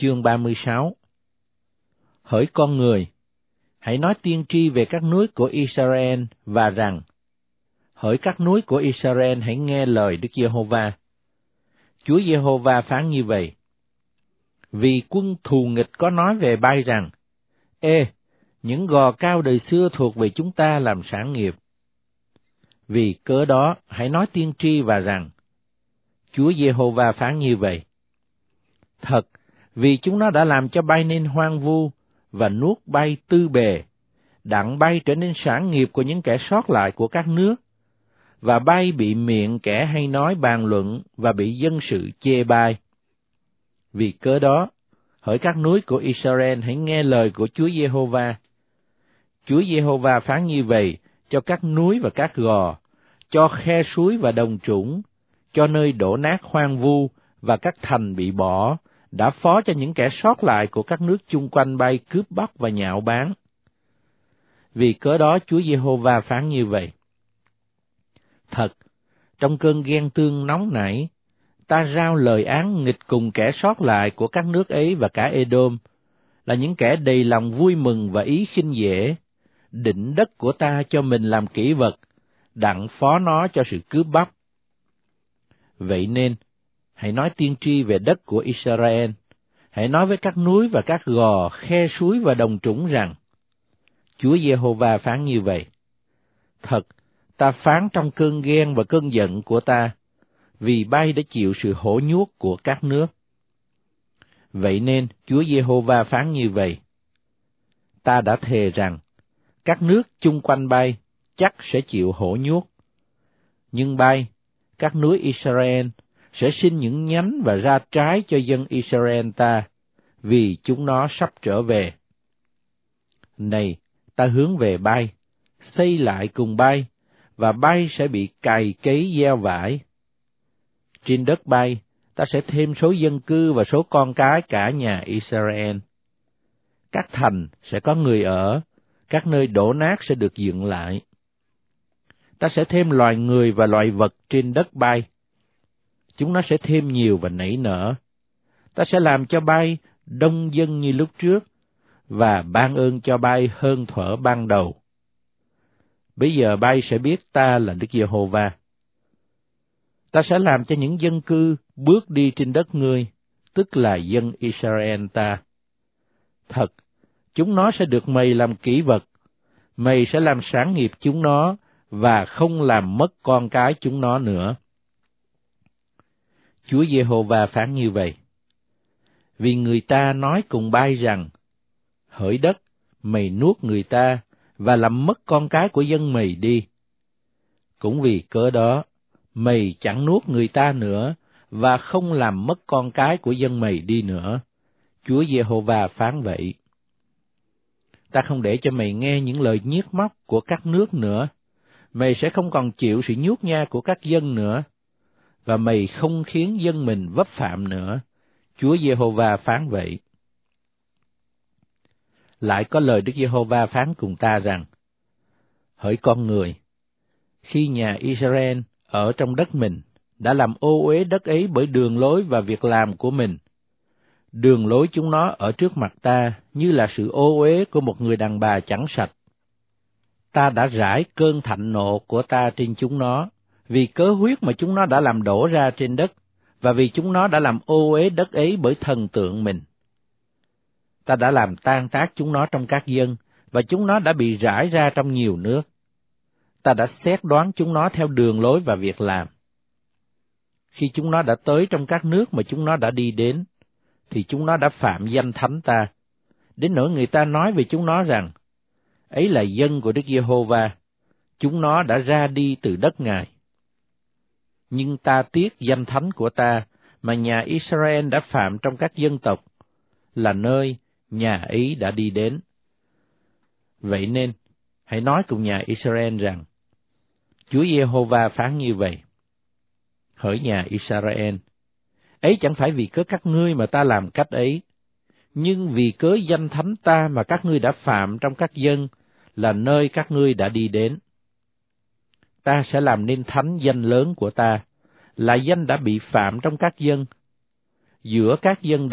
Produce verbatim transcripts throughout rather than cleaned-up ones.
chương ba mươi sáu. Hỡi con người, hãy nói tiên tri về các núi của Israel và rằng, hỡi các núi của Israel, hãy nghe lời Đức Giê-hô-va. Chúa Giê-hô-va phán như vậy: Vì quân thù nghịch có nói về Bai rằng, Ê, những gò cao đời xưa thuộc về chúng ta làm sản nghiệp. Vì cớ đó, hãy nói tiên tri và rằng, Chúa Giê-hô-va phán như vậy: Thật, vì chúng nó đã làm cho Bai nên hoang vu và nuốt Bai tư bề, đặng Bai trở nên sản nghiệp của những kẻ sót lại của các nước, và Bai bị miệng kẻ hay nói bàn luận và bị dân sự chê bai. Vì cớ đó, hỡi các núi của Israel, hãy nghe lời của Chúa Giê-hô-va. Chúa Giê-hô-va phán như vậy cho các núi và các gò, cho khe suối và đồng trũng, cho nơi đổ nát hoang vu và các thành bị bỏ, đã phó cho những kẻ sót lại của các nước chung quanh Bai cướp bóc và nhạo báng. Vì cớ đó Chúa Giê-hô-va phán như vậy: Thật, trong cơn ghen tương nóng nảy, ta rao lời án nghịch cùng kẻ sót lại của các nước ấy và cả Edom, là những kẻ đầy lòng vui mừng và ý khinh dễ, định đất của ta cho mình làm kỹ vật, đặng phó nó cho sự cướp bóc. Vậy nên, hãy nói tiên tri về đất của Israel, hãy nói với các núi và các gò, khe suối và đồng trũng rằng, Chúa Giê-hô-va phán như vậy: Thật, ta phán trong cơn ghen và cơn giận của ta, vì Bai đã chịu sự hổ nhuốc của các nước. Vậy nên, Chúa Giê-hô-va phán như vậy: Ta đã thề rằng, các nước chung quanh Bai chắc sẽ chịu hổ nhuốc. Nhưng Bai, các núi Israel, sẽ sinh những nhánh và ra trái cho dân Israel ta, vì chúng nó sắp trở về. Này, ta hướng về Bai, xây lại cùng Bai, và Bai sẽ bị cày cấy gieo vải. Trên đất Bai, ta sẽ thêm số dân cư và số con cái cả nhà Israel. Các thành sẽ có người ở, các nơi đổ nát sẽ được dựng lại. Ta sẽ thêm loài người và loài vật trên đất Bai. Chúng nó sẽ thêm nhiều và nảy nở. Ta sẽ làm cho Bai đông dân như lúc trước, và ban ơn cho Bai hơn thuở ban đầu. Bây giờ Bai sẽ biết ta là Đức Giê-hô-va. Ta sẽ làm cho những dân cư bước đi trên đất ngươi, tức là dân Israel ta. Thật, chúng nó sẽ được mày làm kỹ vật, mày sẽ làm sản nghiệp chúng nó, và không làm mất con cái chúng nó nữa. Chúa Giê-hô-va phán như vậy: Vì người ta nói cùng Bai rằng, hỡi đất, mày nuốt người ta, và làm mất con cái của dân mày đi. Cũng vì cớ đó, mày chẳng nuốt người ta nữa, và không làm mất con cái của dân mày đi nữa. Chúa Giê-hô-va phán vậy. Ta không để cho mày nghe những lời nhiếc móc của các nước nữa. Mày sẽ không còn chịu sự nhút nhát của các dân nữa, và mày không khiến dân mình vấp phạm nữa. Chúa Giê-hô-va phán vậy. Lại có lời Đức Giê-hô-va phán cùng ta rằng, hỡi con người, khi nhà Israel ở trong đất mình đã làm ô uế đất ấy bởi đường lối và việc làm của mình, đường lối chúng nó ở trước mặt ta như là sự ô uế của một người đàn bà chẳng sạch. Ta đã rải cơn thạnh nộ của ta trên chúng nó, vì cớ huyết mà chúng nó đã làm đổ ra trên đất, và vì chúng nó đã làm ô uế đất ấy bởi thần tượng mình. Ta đã làm tan tác chúng nó trong các dân, và chúng nó đã bị rải ra trong nhiều nước. Ta đã xét đoán chúng nó theo đường lối và việc làm. Khi chúng nó đã tới trong các nước mà chúng nó đã đi đến, thì chúng nó đã phạm danh thánh ta, đến nỗi người ta nói về chúng nó rằng, ấy là dân của Đức Giê-hô-va, chúng nó đã ra đi từ đất Ngài. Nhưng ta tiếc danh thánh của ta, mà nhà Israel đã phạm trong các dân tộc, là nơi nhà ấy đã đi đến. Vậy nên, hãy nói cùng nhà Israel rằng, Chúa Giê-hô-va phán như vậy: hỡi nhà Israel, ấy chẳng phải vì cớ các ngươi mà ta làm cách ấy, nhưng vì cớ danh thánh ta mà các ngươi đã phạm trong các dân, là nơi các ngươi đã đi đến. Ta sẽ làm nên thánh danh lớn của ta, là danh đã bị phạm trong các dân. Giữa các dân đó,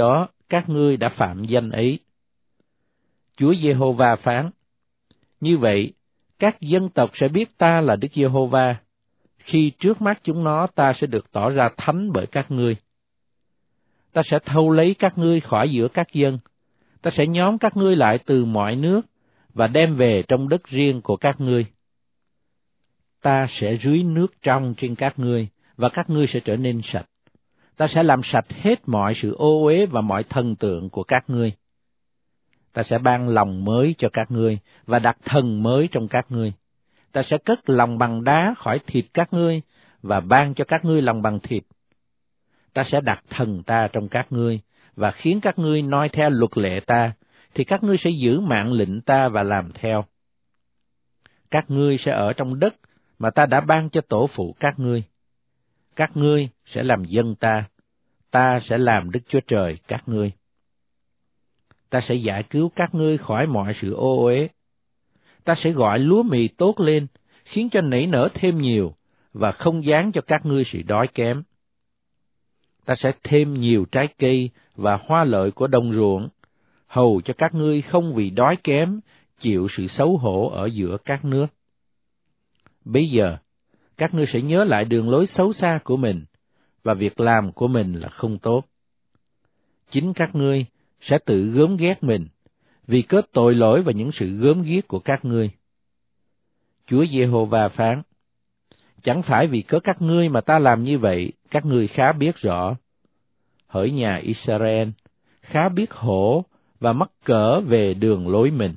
các ngươi đã phạm danh ấy. Chúa Giê-hô-va phán, như vậy, các dân tộc sẽ biết ta là Đức Giê-hô-va, khi trước mắt chúng nó ta sẽ được tỏ ra thánh bởi các ngươi. Ta sẽ thâu lấy các ngươi khỏi giữa các dân, ta sẽ nhóm các ngươi lại từ mọi nước, và đem về trong đất riêng của các ngươi. Ta sẽ rưới nước trong trên các ngươi, và các ngươi sẽ trở nên sạch. Ta sẽ làm sạch hết mọi sự ô uế và mọi thần tượng của các ngươi. Ta sẽ ban lòng mới cho các ngươi, và đặt thần mới trong các ngươi. Ta sẽ cất lòng bằng đá khỏi thịt các ngươi, và ban cho các ngươi lòng bằng thịt. Ta sẽ đặt thần ta trong các ngươi, và khiến các ngươi noi theo luật lệ ta, thì các ngươi sẽ giữ mạng lệnh ta và làm theo. Các ngươi sẽ ở trong đất mà ta đã ban cho tổ phụ các ngươi. Các ngươi sẽ làm dân ta, ta sẽ làm Đức Chúa Trời các ngươi. Ta sẽ giải cứu các ngươi khỏi mọi sự ô uế. Ta sẽ gọi lúa mì tốt lên, khiến cho nảy nở thêm nhiều, và không giáng cho các ngươi sự đói kém. Ta sẽ thêm nhiều trái cây và hoa lợi của đồng ruộng, hầu cho các ngươi không vì đói kém, chịu sự xấu hổ ở giữa các nước. Bây giờ, các ngươi sẽ nhớ lại đường lối xấu xa của mình, và việc làm của mình là không tốt. Chính các ngươi sẽ tự gớm ghét mình, vì cớ tội lỗi và những sự gớm ghiếc của các ngươi. Chúa Giê-hô-va phán, chẳng phải vì cớ các ngươi mà ta làm như vậy, các ngươi khá biết rõ. Hỡi nhà Israel, khá biết hổ và mắc cỡ về đường lối mình.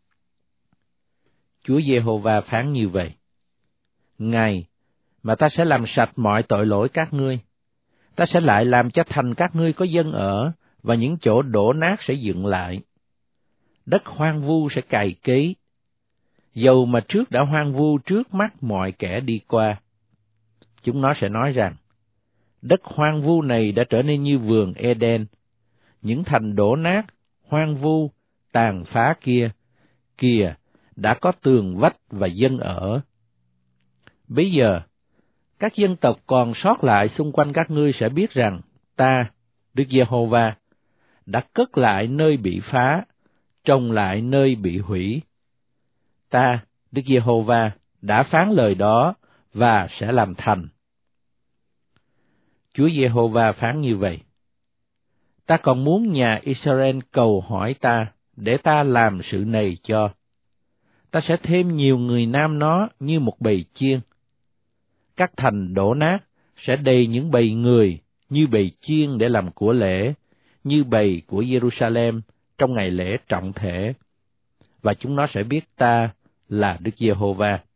Chúa Giê-hô-va phán như vậy, ngày mà ta sẽ làm sạch mọi tội lỗi các ngươi, ta sẽ lại làm cho thành các ngươi có dân ở, và những chỗ đổ nát sẽ dựng lại. Đất hoang vu sẽ cày cấy, dầu mà trước đã hoang vu trước mắt mọi kẻ đi qua. Chúng nó sẽ nói rằng, đất hoang vu này đã trở nên như vườn Eden, những thành đổ nát, hoang vu, tàn phá kia, kìa, đã có tường vách và dân ở. Bây giờ, các dân tộc còn sót lại xung quanh các ngươi sẽ biết rằng, ta, Đức Giê-hô-va, đã cất lại nơi bị phá, trồng lại nơi bị hủy. Ta, Đức Giê-hô-va, đã phán lời đó và sẽ làm thành. Chúa Giê-hô-va phán như vậy, ta còn muốn nhà Israel cầu hỏi ta, để ta làm sự này cho. Ta sẽ thêm nhiều người nam nó như một bầy chiên. Các thành đổ nát sẽ đầy những bầy người như bầy chiên để làm của lễ, như bầy của Jerusalem trong ngày lễ trọng thể. Và chúng nó sẽ biết ta là Đức Giê-hô-va.